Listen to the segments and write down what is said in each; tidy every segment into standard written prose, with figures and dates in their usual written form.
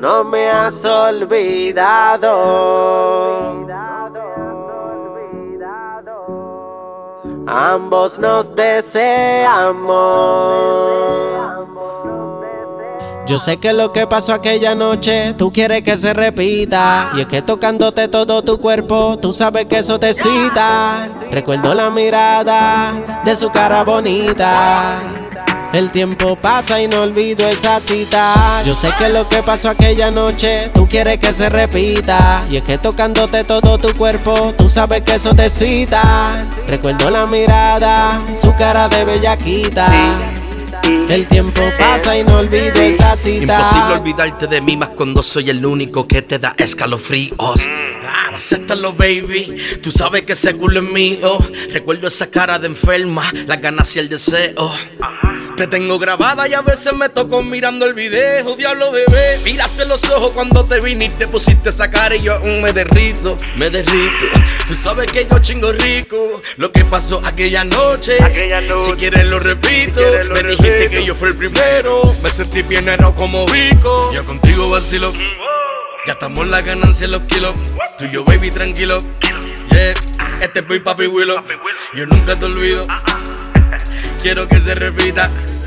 no me has olvidado. Ambos nos deseamos. Yo sé que lo que pasó aquella noche tú quieres que se repita. Y es que tocándote todo tu cuerpo, tú sabes que eso te excita. Recuerdo la mirada de su cara bonita. El tiempo pasa y no olvido esa cita. Yo sé que lo que pasó aquella noche tú quieres que se repita. Y es que tocándote todo tu cuerpo, tú sabes que eso te excita. Recuerdo la mirada, su cara de bellaquita. El tiempo pasa y no olvido esa cita. Imposible olvidarte de mí, más cuando soy el único que te da escalofríos. Acéptalo, baby, tú sabes que ese culo es mío. Recuerdo esa cara de enferma, las ganas y el deseo. Te tengo grabada y a veces me toco mirando el video. Diablo, bebé, miraste los ojos cuando te viniste, pusiste esa cara y yo me derrito, me derrito. Tú sabes que yo chingo rico. Lo que pasó aquella noche, si quieres lo repito. Me dijiste que yo fui el primero, me sentí pionero como Vico. Yo contigo vacilo, gastamos la ganancia en los kilos. Tú y yo, baby, tranquilo. Yeah, este es mi papi Willow. Yo nunca te olvido, quiero que se repita.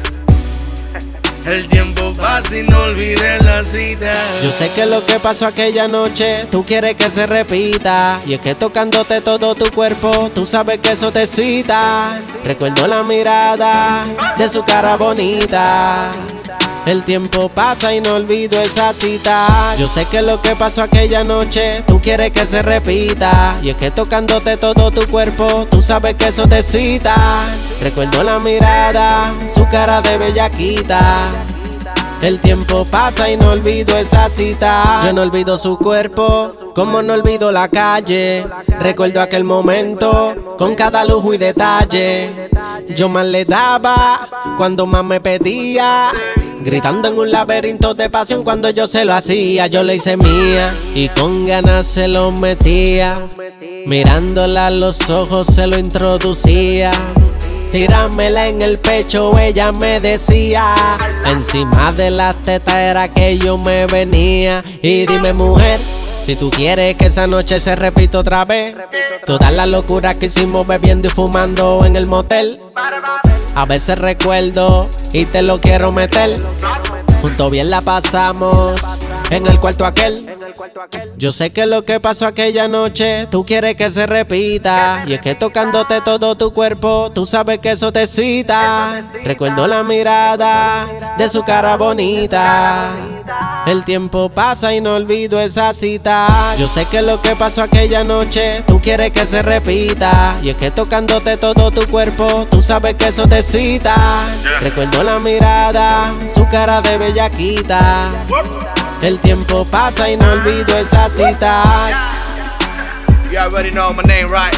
El tiempo pasa y no olvides la cita. Yo sé que lo que pasó aquella noche tú quieres que se repita. Y es que tocándote todo tu cuerpo, tú sabes que eso te excita. Recuerdo la mirada de su cara bonita. El tiempo pasa y no olvido esa cita. Yo sé que lo que pasó aquella noche tú quieres que se repita. Y es que tocándote todo tu cuerpo, tú sabes que eso te excita. Recuerdo la mirada, su cara de bellaquita. El tiempo pasa y no olvido esa cita. Yo no olvido su cuerpo, como no olvido la calle. Recuerdo aquel momento, con cada lujo y detalle. Yo más le daba, cuando más me pedía. Gritando en un laberinto de pasión cuando yo se lo hacía. Yo le hice mía y con ganas se lo metía. Mirándola a los ojos se lo introducía. Tíramela en el pecho, ella me decía. Encima de la teta era que yo me venía. Y dime, mujer, si tú quieres que esa noche se repita otra vez. Todas las locuras que hicimos bebiendo y fumando en el motel. A veces recuerdo y te lo quiero meter. Junto bien la pasamos en el cuarto aquel. Yo sé que lo que pasó aquella noche tú quieres que se repita. Y es que tocándote todo tu cuerpo, tú sabes que eso te excita. Recuerdo la mirada de su cara bonita. El tiempo pasa y no olvido esa cita. Yo sé que lo que pasó aquella noche tú quieres que se repita. Y es que tocándote todo tu cuerpo, tú sabes que eso te excita. Recuerdo la mirada, su cara de bellaquita. El tiempo pasa y no olvido esa cita. You already know my name, right?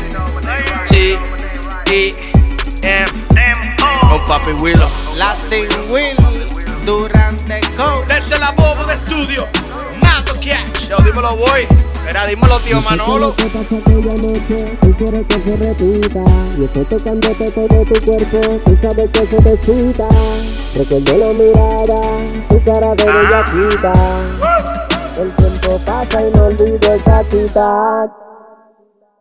T-E-M. Oh, papi Willow. Latin Will, Durante Code. Desde la boba de estudio, Mato Cash. Yo, dímelo, boy. Mira, dímelo, tío Manolo. Tú quieres que se repita. Y estoy tocándote todo tu cuerpo, tú sabes que eso te excita. Recuerdo la mirada, tu cara de bellaquita. El tiempo pasa y no olvido esa cita.